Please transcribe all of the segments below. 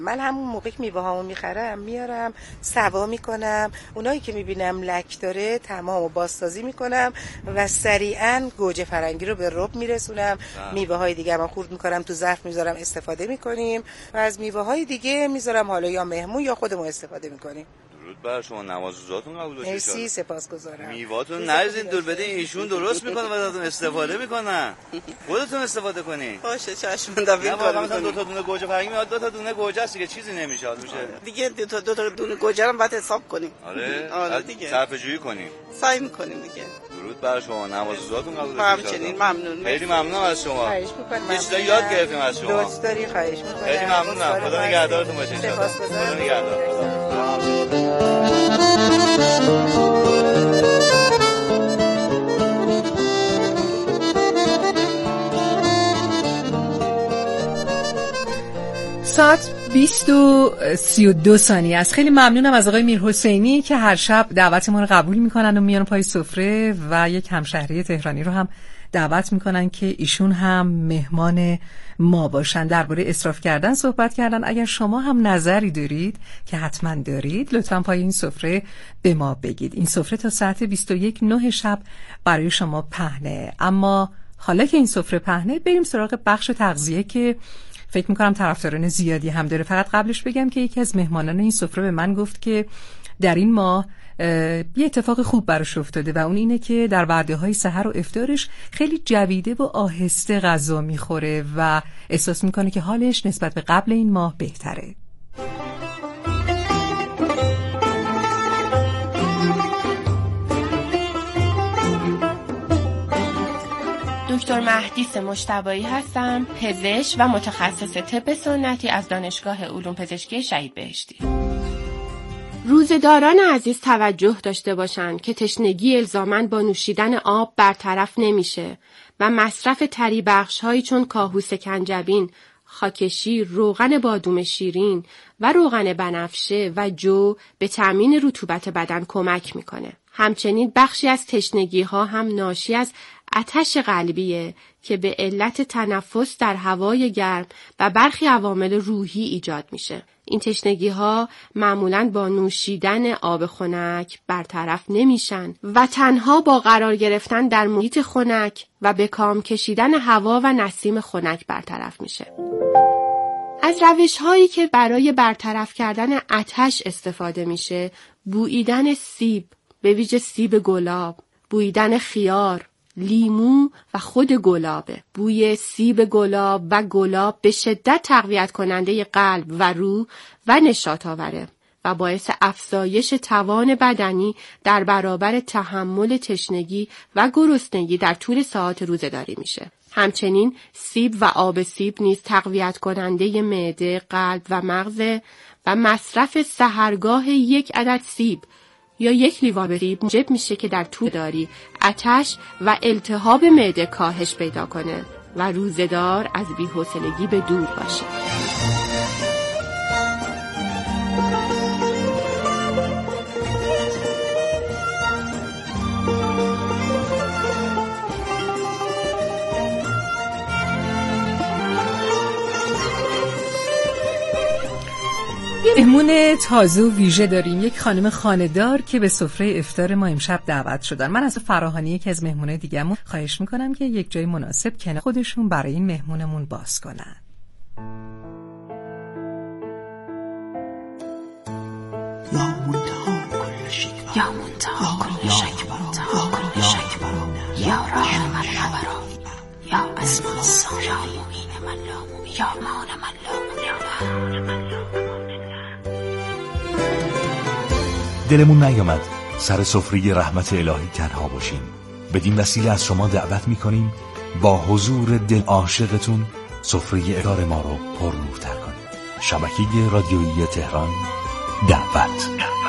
من همون موقع که میوه هامو میخرم میارم سوا میکنم، اونایی که میبینم لک داره تمامو بازسازی میکنم و سریعا گوجه فرنگی رو به رب میرسونم. میوه های دیگه من خورد میکنم تو ظرف میذارم استفاده میکنیم و از میوه های دیگه میذارم حالا یا مهمون یا خودمون استفاده میکنیم. درود بر شما، نمازتون قبول باشه. مرسی، سپاسگزارم. میواتون نریزین دور بدین، ایشون درست میکنه و ازتون استفاده میکنن. خودتون استفاده کنین. باشه چشم دفعه کار میکنم. دو تا دونه گوجه فرنگی میاد، دو تا دونه گوجه است دیگه، چیزی نمیشه میشه. دیگه دو تا دونه گوجه رو بعد حساب کنیم. آره دیگه. صرفه‌جویی کنیم. سعی میکنیم دیگه. درود بر شما، نمازتون قبول باشه. همچنین ممنون. خیلی ممنونم از شما. خواهش می‌کنم. یه چیزا یاد گرفتیم از شما. دوست داری، خواهش می‌کنم. خیلی ممنونم. خدا نگهدارتون باشه ان شاء الله. خدا نگهدار. ساعت 20:32 است. خیلی ممنونم از آقای میرحسینی که هر شب دعوت ما رو قبول میکنن و میان پای سفره و یک همشهری تهرانی رو هم دعوت میکنن که ایشون هم مهمان ما باشن. درباره اسراف کردن صحبت کردن. اگر شما هم نظری دارید که حتما دارید، لطفاً پای این سفره به ما بگید. این سفره تا ساعت 21:09 شب برای شما پهنه. اما حالا که این سفره پهنه، بریم سراغ بخش تغذیه که فکر میکنم طرفداران زیادی هم داره. فقط قبلش بگم که یکی از مهمانان این سفره به من گفت که در این ماه یه اتفاق خوب براش افتاده و اون اینه که در وعده‌های سحر و افطارش خیلی جویده و آهسته غذا میخوره و احساس میکنه که حالش نسبت به قبل این ماه بهتره. دکتر مهدیس مجتبایی هستم، پزشک و متخصص طب سنتی از دانشگاه علوم پزشکی شهید بهشتی. روزه‌داران عزیز توجه داشته باشند که تشنگی الزاماً با نوشیدن آب برطرف نمیشه و مصرف طری بخش‌هایی چون کاهو سکنجبین، خاکشیر، روغن بادوم شیرین و روغن بنفشه و جو به تأمین رطوبت بدن کمک میکنه. همچنین بخشی از تشنگی‌ها هم ناشی از آتش قلبیه که به علت تنفس در هوای گرم و برخی عوامل روحی ایجاد میشه. این تشنگی‌ها معمولاً با نوشیدن آب خنک برطرف نمیشن و تنها با قرار گرفتن در محیط خنک و به کام کشیدن هوا و نسیم خنک برطرف میشه. از روش‌هایی که برای برطرف کردن آتش استفاده میشه، بوییدن سیب، به ویژه سیب گلاب، بوییدن خیار، لیمو و خود گلابه. بوی سیب گلاب و گلاب به شدت تقویت کننده قلب و روح و نشاط آوره و باعث افزایش توان بدنی در برابر تحمل تشنگی و گرسنگی در طول ساعات روزه‌داری میشه. همچنین سیب و آب سیب نیز تقویت کننده معده، قلب و مغز و مصرف سحرگاه یک عدد سیب یا یک لیوان سیب موجب میشه که در طول داری آتش و التهاب معده کاهش پیدا کنه و روزه‌دار از بی‌حوصلگی به دور باشه. مهمون تازه و ویژه داریم، یک خانم خانه‌دار که به سفره افطار ما امشب دعوت شدن. من از فراهانی یکی از مهمونای دیگه‌مون خواهش میکنم که یک جای مناسب کنار خودشون برای این مهمونمون باز کنن. یا منتها کل شک، یا منتها کل شک، یا رحم من نورا، یا اسم الصالح، یا مؤمن من لا مؤمن، یا مان من لا مؤمن. دلمون نیامد سر سفره رحمت الهی تنها باشیم. بدین وسیله از شما دعوت میکنیم با حضور دل عاشقتون سفره افطار ما رو پرنورتر کنیم. شبکه رادیویی تهران دعوت.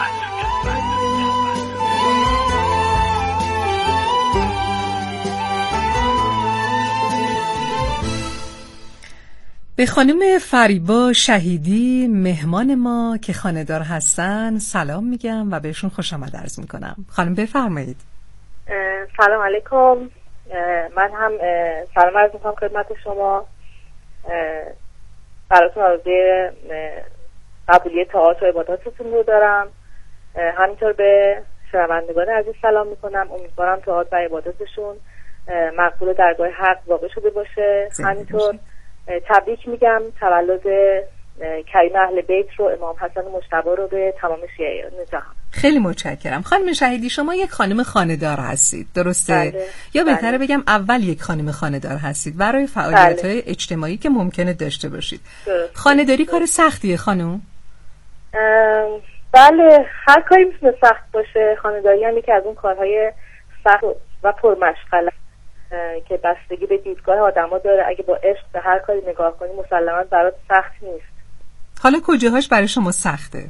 به خانم فریبا شهیدی مهمان ما که خانه‌دار هستن سلام میگم و بهشون خوش آمد عرض میکنم. خانم بفرمایید. سلام علیکم. من هم سلام عرض میکنم خدمت شما. براتون آرزوی قبولی طاعات و عباداتتون رو دارم. همینطور به شنوندگان عزیز سلام میکنم. امیدوارم طاعات و عباداتشون مقبول درگاه حق واقع شده باشه. همینطور تبریک میگم تولد کریم اهل بیت رو، امام حسن مجتبی رو، به تمام شیعیان جهان. خیلی متشکرم. خانم شهیدی شما یک خانم خانه‌دار هستید، درسته؟ بله. یا بهتره بگم اول یک خانم خانه‌دار هستید برای فعالیت‌های اجتماعی که ممکنه داشته باشید. خانه‌داری کار سختیه خانم؟ بله، هر کاری میتونه سخت باشه. خانه‌داری هم یکی از اون کارهای سخت و پرمشغله که بستگی به دیدگاه آدما داره. اگه با عشق به هر کاری نگاه کنی مسلماً برات سخت نیست. حالا کجاهاش برای شما سخته؟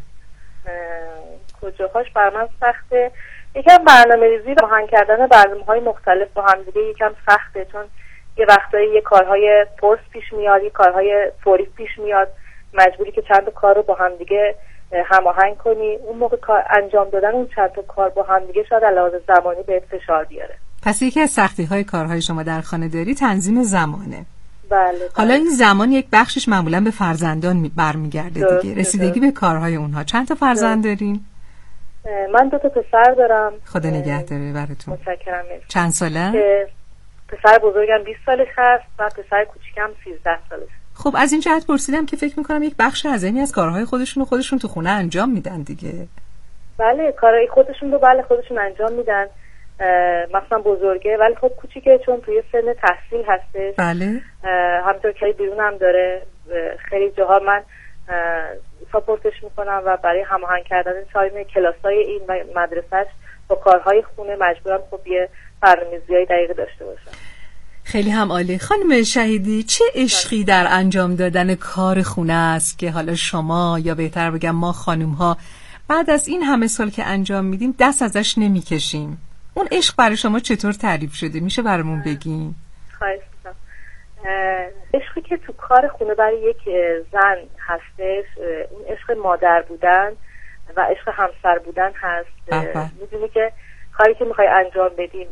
کجاهاش برای من سخته؟ یکم برنامه‌ریزی و آهنگ کردن برنامه‌های مختلف با هم دیگه یکم سخته، چون یه وقتایی یه کارهای فورس پیش میاد، یه کارهای فوری پیش میاد، مجبوری که چند تا کار رو با هم دیگه هماهنگ کنی. اون موقع کار انجام دادن اون چند تا کار با هم دیگه شاید علاوه زمانی بهت فشار بیاره. پس یکی از سختی‌های کارهای شما در خانه‌داری تنظیم زمانه. بله. حالا این زمان یک بخشش معمولا به فرزندان برمیگرده دیگه، رسیدگی به کارهای اونها. چند تا فرزند دارین؟ من 2 تا پسر دارم. خدا نگهداره براتون. متشکرم. چند ساله؟ پسر بزرگم 20 سالش هست و پسر کوچیکم 13 سالش. خب از این جهت پرسیدم که فکر میکنم یک بخش عظیمی از کارهای خودشون تو خونه انجام میدن دیگه. بله، کارهای خودشون رو خودشون انجام میدن. مثلا بزرگه ولی خب کوچیکه چون توی سن تحصیل هستش. بله. همینطور که بیرون هم داره. خیلی جاها من ساپورتش میکنم و برای هماهنگ کردن تایم کلاسای این و مدرسهش با کارهای خونه مجبورم خب یه برنامه‌ریزی دقیق داشته باشم. خیلی هم عالی. خانم شهیدی چه عشقی در انجام دادن کار خونه است که حالا شما یا بهتر بگم ما خانم ها بعد از این همه سال که انجام میدیم دست ازش نمیکشیم؟ اون عشق برای شما چطور تعریف شده؟ میشه برامون بگین؟ خواهش می‌کنم. عشقی که تو کار خونه برای یک زن هستش اون عشق مادر بودن و عشق همسر بودن هست. میدونی که کاری که میخوای انجام بدیم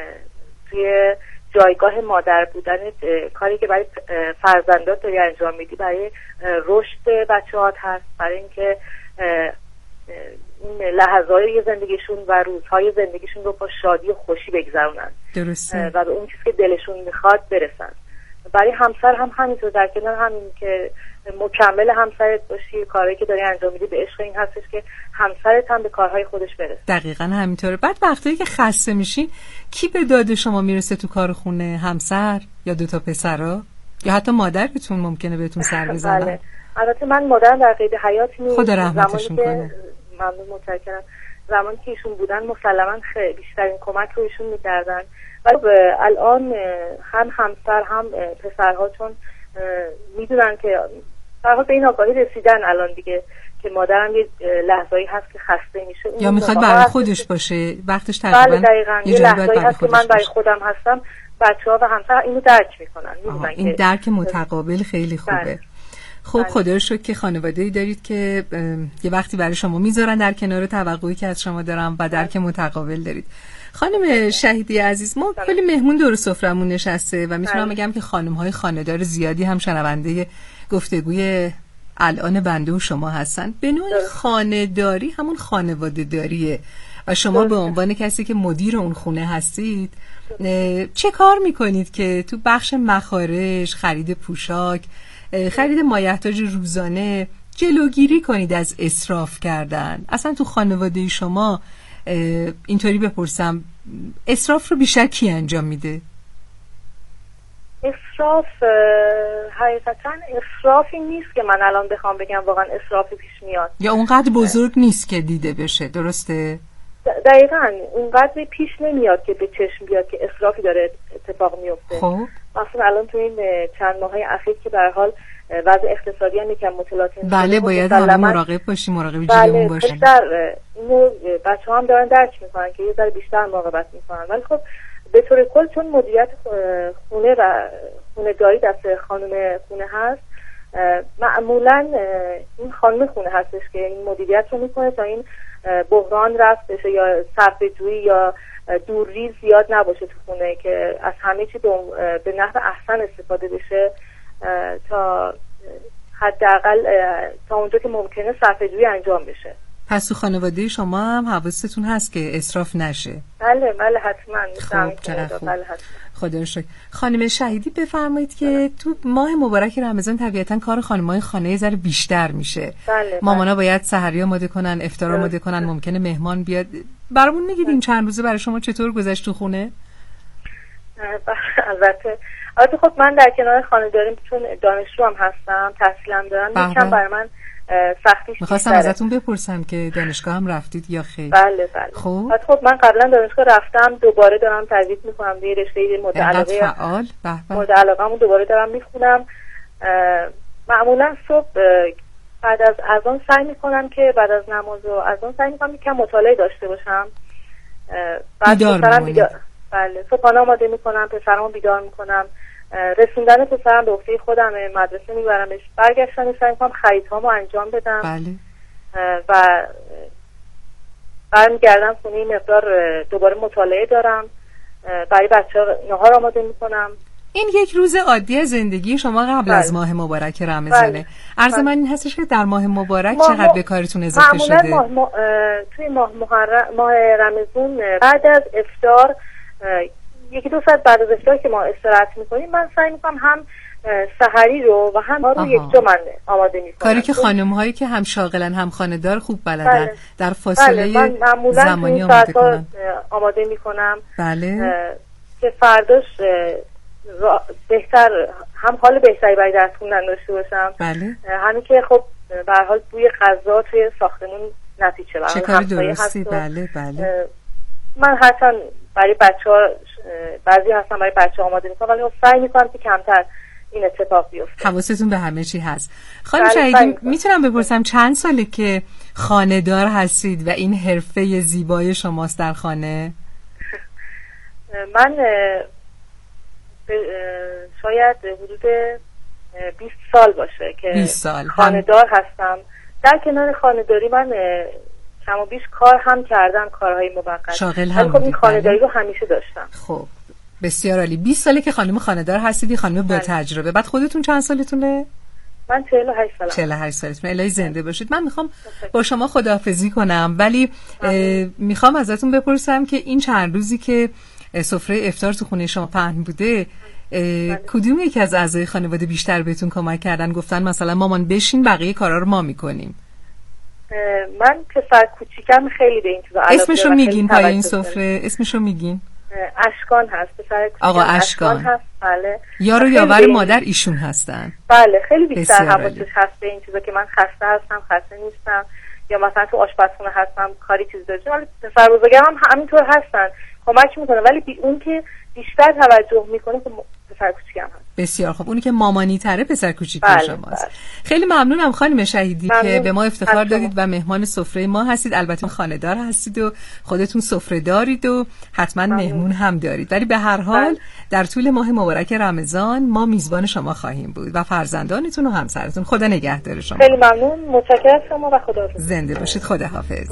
توی جایگاه مادر بودن، کاری که برای فرزندات داری انجام میدی برای رشد بچه‌هات هست، برای اینکه این لحظه‌های زندگیشون و روزهای زندگیشون رو با شادی و خوشی بگذرونن. درسته. و به اون چیزی که دلشون میخواد برسن. برای همسر هم همینطور، در کنار همین که مکمل همسرت باشی، کاری که داری انجام میدی به عشق این هستش که همسرت هم به کارهای خودش برسه. دقیقاً همینطوره. بعد وقتی که خسته میشین کی به داد شما میرسه تو کار خونه؟ همسر یا 2 تا پسرا یا حتی مادرتون ممکنه بهتون سر بزنن؟ بله. البته من مادرم در قید حیات نیست. خدا رحمتشون کنه. ممنون، متشکرم. زمانی که ایشون بودن مسلماً خیلی بیشترین کمک رو ایشون می‌کردن. ولی الان هم همسر هم پسرها چون میدونن که فرها به این آگاهی رسیدن الان دیگه که مادرم یه لحظه‌ای هست که خسته میشه یا میخواد برای خودش باشه، وقتش تقریبا بله دقیقاً یه لحظه‌ای هست که من برای خودم هستم. بچه‌ها و همسر اینو درک میکنن، میدونن این درک متقابل خیلی خوبه. بله. خب خدا رو شکر که خانواده‌ای دارید که یه وقتی برای شما میذارن در کنار توقعی که از شما دارم و درک متقابل دارید. خانم شهیدی عزیز، ما کلی مهمون دور سفرمون نشسته و میتونم بگم که خانم‌های خانه‌دار زیادی هم شنونده گفتگوی الان بنده و شما هستن. به نوعی خانه‌داری همون خانواده داریه و شما به عنوان کسی که مدیر اون خونه هستید چه کار میکنید که تو بخش مخارج، خرید پوشاک، خرید مایحتاج روزانه جلوگیری کنید از اسراف کردن؟ اصلا تو خانواده شما اینطوری بپرسم اسراف رو بیشتر کی انجام میده؟ اسراف حقیقتا اسرافی نیست که من الان بخوام بگم واقعا اسرافی پیش میاد، یا اونقدر بزرگ نیست که دیده بشه، درسته؟ دقیقاً اونقدر پیش نمیاد که به چشم بیاد که اسرافی داره اتفاق میفته. خب مثلا الان تو این چند ماهای اخیر که به هر حال وضع اقتصادی هم یکم متلاطم، بله باید همه مراقب باشیم، مراقب جیبمون باشیم. اینو بچه‌ها هم دارن درک میکنن که یه ذره بیشتر مراقبت میکنن. ولی خب به طور کل چون مدیریت خونه و خونه داری دست خانم خونه هست، معمولا این خانم خونه هستش که این مدیریت رو میکنه تا این بحران رفت بشه یا صرفه‌جویی یا دورریز زیاد نباشه تو خونه، که از همه چی به نحو احسن استفاده بشه تا حداقل تا اونجا که ممکنه صرفه‌جویی انجام بشه. پس تو خانواده شما هم حواستون هست که اسراف نشه؟ بله حتما. خب چقدر خوب. خدا رو شکر. خانم شهیدی بفرمایید که تو ماه مبارک رمضان طبیعتا کار خانم‌های خانه یه ذره بیشتر میشه. مامانا باید سحری آماده کنن، افطار آماده کنن، ممکنه مهمان بیاد. برامون میگید این چند روزه برای شما چطور گذشت تو خونه؟ البته خب من در کنار خانه‌داریم، چون دانشجو هم هستم، تحصیلم دارم، یکم برای من سختیش میخواستم ازتون بپرسم که دانشگاه هم رفتید یا خیر؟ بله. خب من قبلا دانشگاه رفتم، دوباره دارم تجدید میکنم یه رشته مورد علاقه‌مو دوباره دارم میخونم. معمولا صبح بعد از اذان سعی میکنم که بعد از نماز و اذان سعی میکنم یکم مطالعه داشته باشم. بعد پسرم بله صبحانه آماده میکنم، پسرمو بیدار میکنم، رسوندن پسرم به عهده خودم، مدرسه میبرمش، برگشتن سعی میکنم خریدهامو انجام بدم. بله. و برمیگردم خونه، این مقدار دوباره مطالعه دارم، برای بچه‌ها نهار آماده میکنم. این یک روز عادی از زندگی شما قبل از ماه مبارک رمضانه. عرض من این هستش که در ماه مبارک چقدر به کارتون اضافه شده؟ توی ماه رمضان بعد از افطار، یکی دو ساعت بعد از افطار که ما استراحت میکنیم، من سعی میکنم هم سحری رو و هم رو یک جا من آماده میکنم. کاری که خانم‌هایی که هم شاغلن هم خانه‌دار خوب بلدن. در فاصله زمانی آماده کنن. آماده میکنم. بله. که فرداش بهتر، هم حال بهتری برای درس خوندن داشته باشم. بله. همین که خب به هر حال بوی غذا توی ساختمون نتیجه بره. چه کاری درستی. بله. من حتما برای بچه‌ها، بعضی هستن برای بچه‌ها آماده میکنم، ولی سعی میکنم که کمتر این اتفاق بیفته. حواستون به همه چی هست. خانم شهیدی میتونم بپرسم چند ساله که خانه‌دار هستید و این حرفه زیبای شماست در خانه؟ من شاید حدود 20 سال باشه که خانه‌دار هستم. در کنار خانه‌داری من کم و بیش کار هم کردم، کارهای موقت. شاغل هم خب این خانه‌داری رو همیشه داشتم. خب بسیار عالی. 20 ساله که خانم خانه‌دار هستید، خانم با تجربه. بعد خودتون چند سالتونه؟ من 48 سالم. 48 سالتونه. الهی زنده باشید. من میخوام با شما خداحافظی کنم، ولی میخوام ازتون بپرسم که این چند روزی که سفره افطار تو خونه شما پهن بوده، کدوم یکی از اعضای خانواده بیشتر بهتون کمک کردن؟ گفتن مثلا مامان بشین بقیه کارا رو ما میکنیم. من پسر کوچیکم خیلی به این چیزا علاقه داره. اسمشو میگین پای این سفره؟ اسمشو میگین؟ اشکان هست، پسر کوچیکم آقا اشکان هست. بله. یار و یاور مادر ایشون هستن. بله خیلی بیشتر حواسش هست به این چیزا که من خسته هستم، خسته نیستم، یا مثلا تو آشپزخونه هستم کاری چیز داشتم. ولی پسر بزرگم هم همینطور هستن، کمک میکنه، ولی اون که بیشتر توجه میکنه که پسر کوچیکم هست. بسیار خوب. اونی که مامانی تره پسر کوچیک شماست. خیلی ممنونم خانم شهیدی که به ما افتخار دادید و مهمان سفره ما هستید. البته خانه‌دار هستید و خودتون سفره دارید و حتما مهمون هم دارید، ولی به هر حال در طول ماه مبارک رمضان ما میزبان شما خواهیم بود و فرزندانتون و همسرتون. خدا نگهدار شما. خیلی ممنون، متشکرم شما و خداحافظ. زنده باشید. خداحافظ.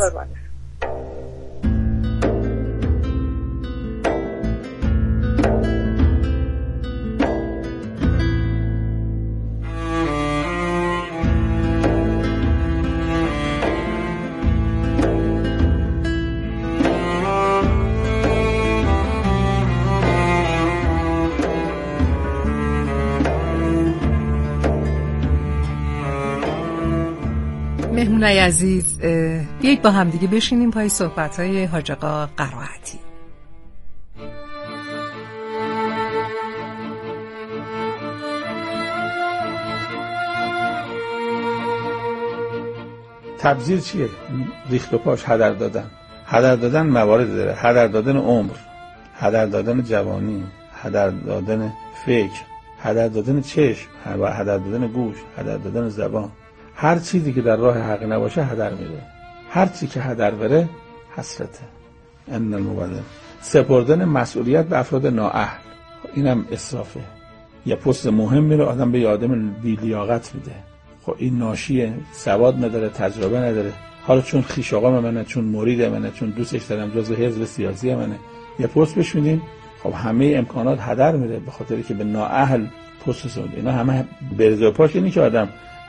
مهمونای عزیز، بیایید با هم دیگه بشینیم پای صحبت‌های حاج آقا قرائتی. تبذیر چیه؟ ریخت و پاش هدر دادن. هدر دادن موارد داره. هدر دادن عمر، هدر دادن جوانی، هدر دادن فکر، هدر دادن چشم، هدر دادن گوش، هدر دادن زبان. هر چیزی که در راه حق نباشه هدر میره. هر چی که هدر بره حسرته. ان المبذر. سپردن مسئولیت به افراد نااهل، اینم اسرافه. یه پست مهم میره آدم به آدم بی لیاقت میده. خب این ناشیه، سواد نداره، تجربه نداره. حالا چون خویش آقا منه، چون مرید منه، چون دوستش دارم، جزو حزب سیاسی منه، یه پست بهش میدین، خب همه امکانات هدر میره به خاطری که به نااهل پست سود. اینا همه برزه پاش. اینی که آدم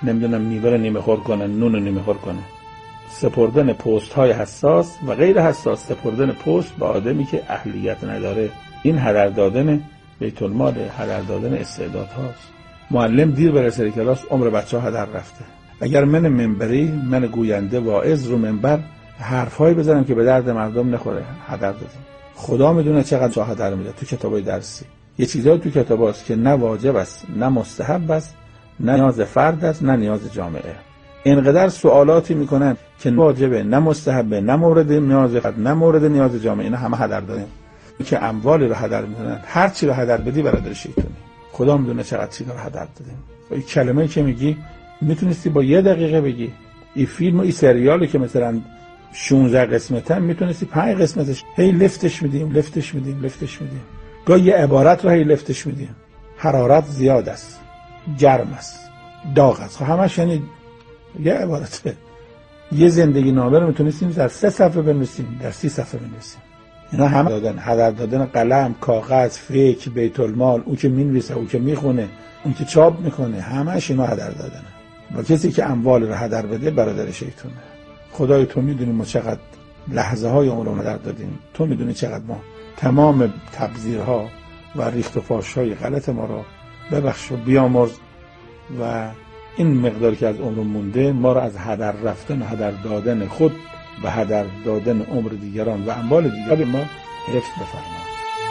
نمیدونم میوه رو نیمه خور کنه، نون رو نیمه خور کنه. سپردن پست های حساس و غیر حساس، سپردن پست به آدمی که اهلیت نداره، این هدر دادن بیت المال، هدر دادن استعداد هاست. معلم دیر برسه کلاس، عمر بچه ها هدر رفته. اگر من منبری، من گوینده واعظ رو منبر حرفایی بزنم که به درد مردم نخوره، هدر دادیم. خدا میدونه چقدر جا هدر میده تو کتابای درسی. یه چیزایی تو کتاباست که نه واجب است، نه مستحب است، نه نیاز فرد است، نه نیاز جامعه. اینقدر سوالاتی میکنن که واجبه، نه مستحبه، نه مورد نیاز فرد، نه مورد نیاز جامعه. اینا همه هدر دادن. که اموالی رو هدر میدن، هر چی رو هدر بدی برادر شیطانی. خدا میدونه چقدر چیزا رو هدر دادیم. این کلمه‌ای که میگی میتونستی با 1 دقیقه بگی. این فیلم و این سریالی که مثلا 16 قسمته میتونستی 5 قسمتش هی لفتش میدیم. گاهی یه عبارت رو هی لفتش میدیم. حرارت زیاد است، گرم است، داغ است. همش یعنی یه عبارته. یه زندگی نامه رو میتونستیم در 3 صفحه بنویسیم، در 30 صفحه بنویسیم. اینا همه دادن، هدر دادن قلم، کاغذ، فیک، بیت المال، اون که مینویسه، اون که میخونه، اون که چاپ میکنه، همه‌اش اینا هدر دادنه. و کسی که اموال رو هدر بده برادر شیطونه. خدای تو میدونی ما چقدر لحظه های عمر رو هدر دادیم. تو میدونی چقدر ما تمام تبذیرها و ریخت و پاش‌های غلط ما رو ببخش و بیامرز و این مقداری که از عمر مونده ما رو از هدر رفتن و هدر دادن خود و هدر دادن عمر دیگران و اموال دیگران ما حفظ بفرما.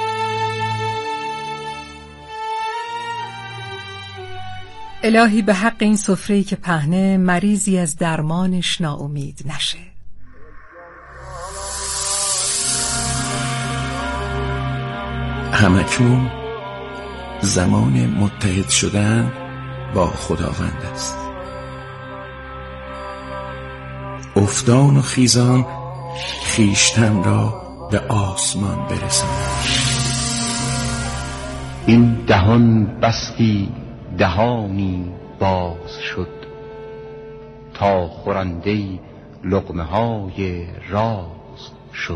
الهی به حق این سفره‌ای که پهنه، مریضی از درمانش ناامید نشه. همکنون زمان متحد شدن با خداوند است. افتان و خیزان خیشتن را به آسمان برسان. این دهان بستی دهانی باز شد، تا خورنده لقمه های راز شد.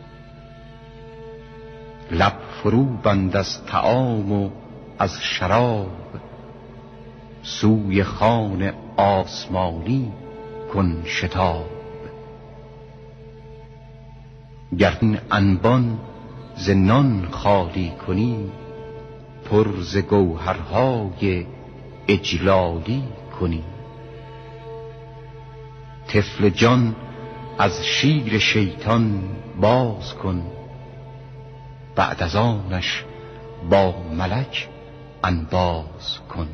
لب فرو بند از طعام و از شراب، سوی خوان آسمانی کن شتاب. گر این انبان ز نان خالی کنی، پر ز گوهرهای اجلالی کنی. طفل جان از شیر شیطان باز کن، بعد از آنش با ملک انباز کن.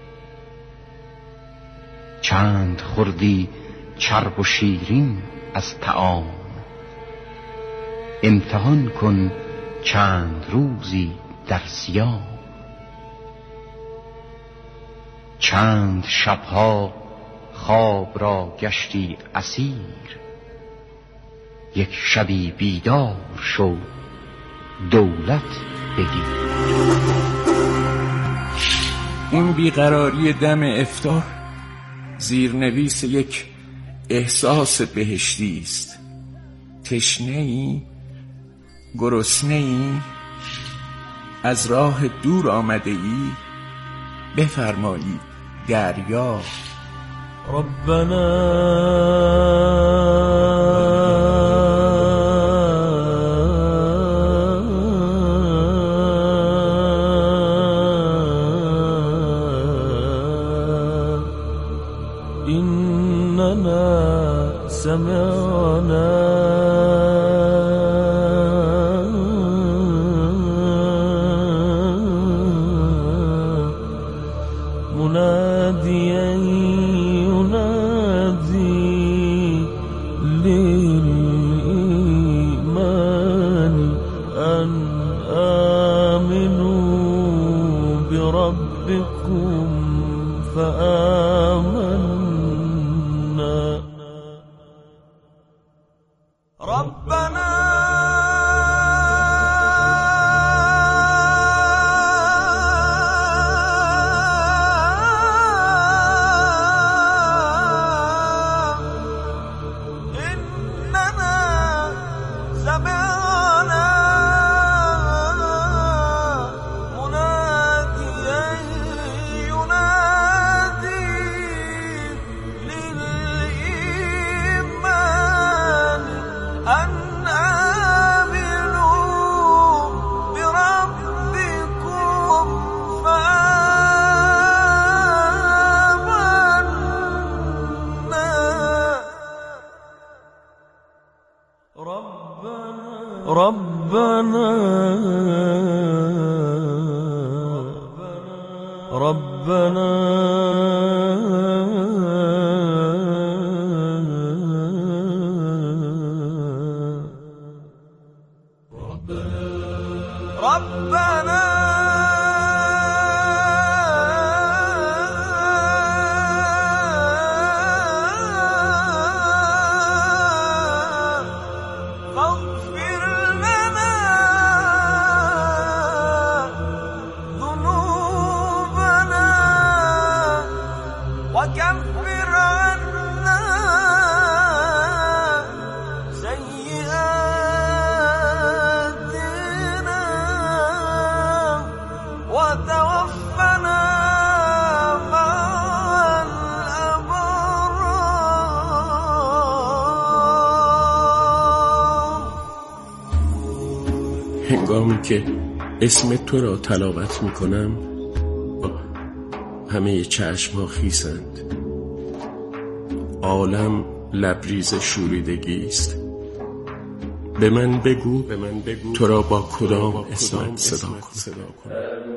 چند خوردی چرب و شیرین از طعام، امتحان کن چند روزی در صیام. چند شبها خواب را گشتی اسیر، یک شبی بیدار شو دولت بگیر. این بیقراری دم افطار زیرنویس یک احساس بهشتی است. تشنه‌ای؟ گرسنه‌ای؟ از راه دور آمده ای؟ بفرمایید دریا. ربنا إننا سمعنا مناديا ينادي للإيمان أن آمنوا بربكم فآمنوا. ربنا إننا ربنا هنگامی که اسم تو را تلاوت می کنم همه چشم ها خیسند، عالم لبریز شوریدگی است. به من بگو تو را با کدام اسم صدا کنم.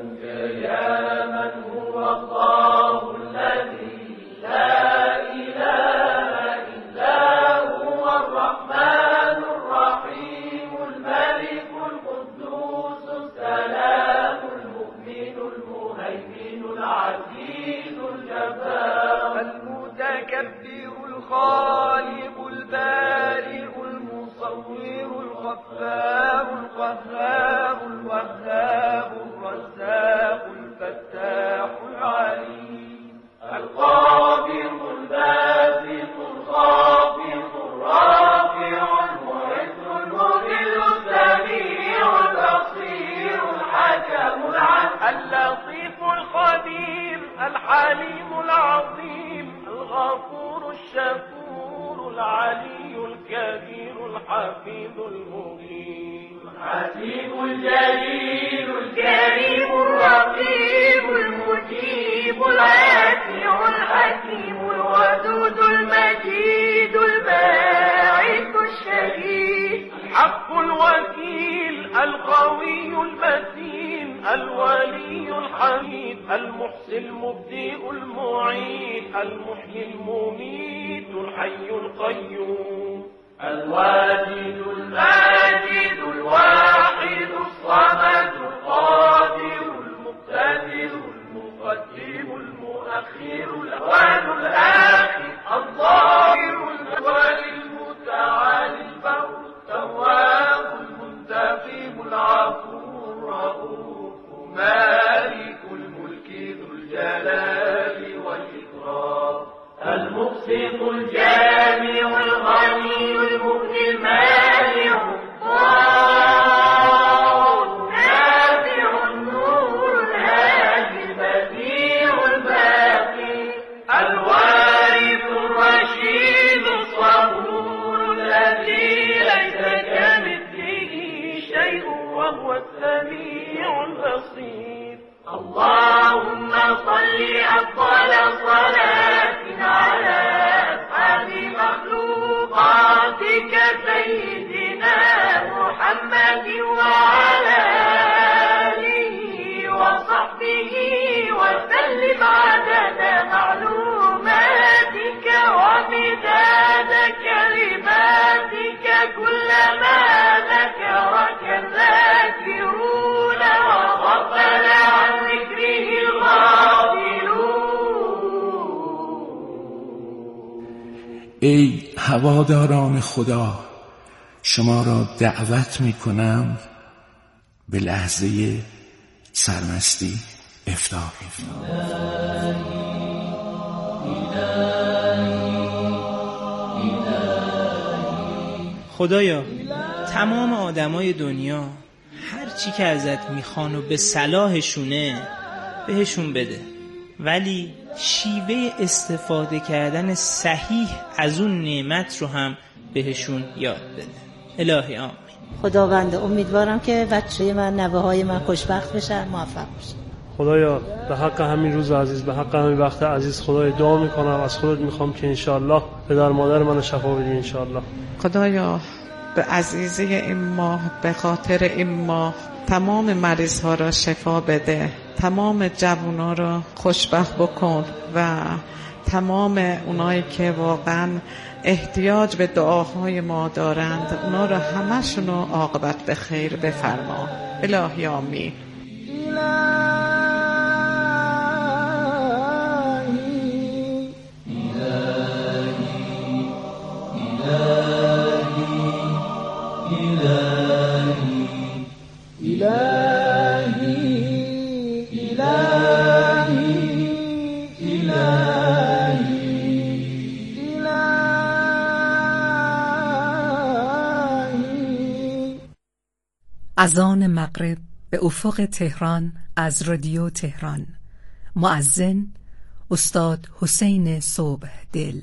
الخالق البارئ المصور الغفار القهار الوهاب الرزاق الفتاح العليم القابض الباسط الخافض الرافع المعز المذل السميع البصير الحكم العدل اللطيف الخبير الحليم العظيم الغفور الشكور العلي الكبير الحفيظ المبين الحكيم الجليل الكريم الرقيب المجيب العافي الحكيم الودود المجيد الباعث الشهيد الحق الوكيل القوي المتين الولي الحميد المحسن المبدئ المعيد المحيي المميت الحي القيوم الواجد الماجد الواحد الصمد القادر المقتدر المقدم المؤخر الأول الآخر الظاهر الأول المتعالي البر التواب المنتقم العفو الرؤوف مالك الملك ذو الجلال والإكرام المقسط الجامع الغني المغني المانع النافع النور الهادي البديع الباقي الوارث الرشيد الصبور الذي ليس كمثله شيء وهو السميع البصير اللهم صل أفضل صلاة على أسعد مخلوقاتك سيدنا محمد وعلى آله وصحبه وسلم عدد معلوماتك ومداد كلماتك كلما ذكرك الذاكرون وغفل عن ذكره الغافلون. ای هواداران خدا، شما را دعوت می کنم به لحظه سرمستی افطار. خدایا تمام آدمای دنیا هر چی که ازت میخوان و به صلاحشونه بهشون بده، ولی شیوه استفاده کردن صحیح از اون نعمت رو هم بهشون یاد بده. الهی آمین. خداوند امیدوارم که بچه من، نوه‌های من خوشبخت بشن، موفق بشن. خدایا به حق همین روز عزیز، به حق همین وقت عزیز، خدایا دعا میکنم، از خودت میخوام که انشالله پدر مادر من شفا بدی انشالله. خدایا به عزیزی این ماه، به خاطر این ماه تمام مریض ها را شفا بده، تمام جوونا را خوشبخت بکن و تمام اونایی که واقعا احتیاج به دعاهای ما دارند اونا را همشونو عاقبت به خیر بفرما. الهی آمین. اذان مغرب به افق تهران از رادیو تهران. مؤذن استاد حسین صبح دل.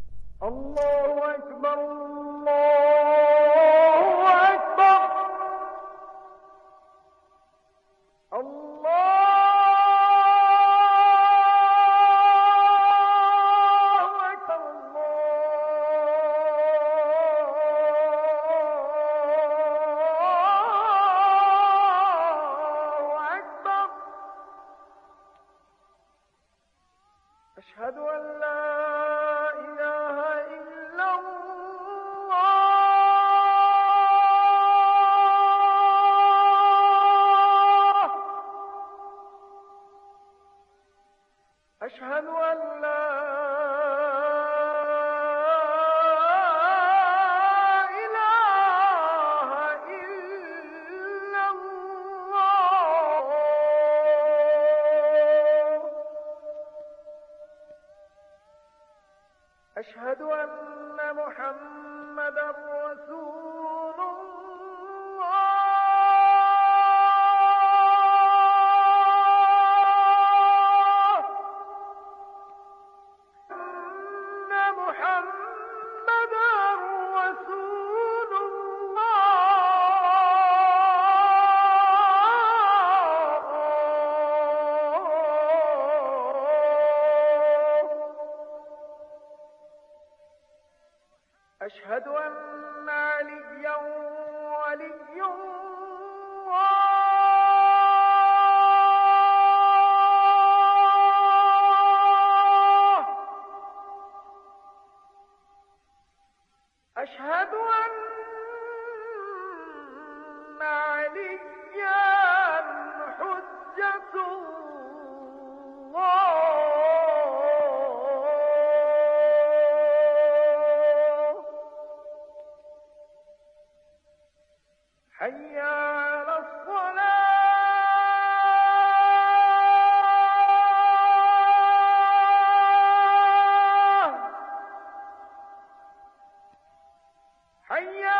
أشهد أن لا إله إلا الله أشهد أن لا إله إلا الله أشهد أن محمدا رسول الله أن محمدا رسول أشهد أن عليا ولي الله أشهد أن عليا حجة الله حي على الصلاة حي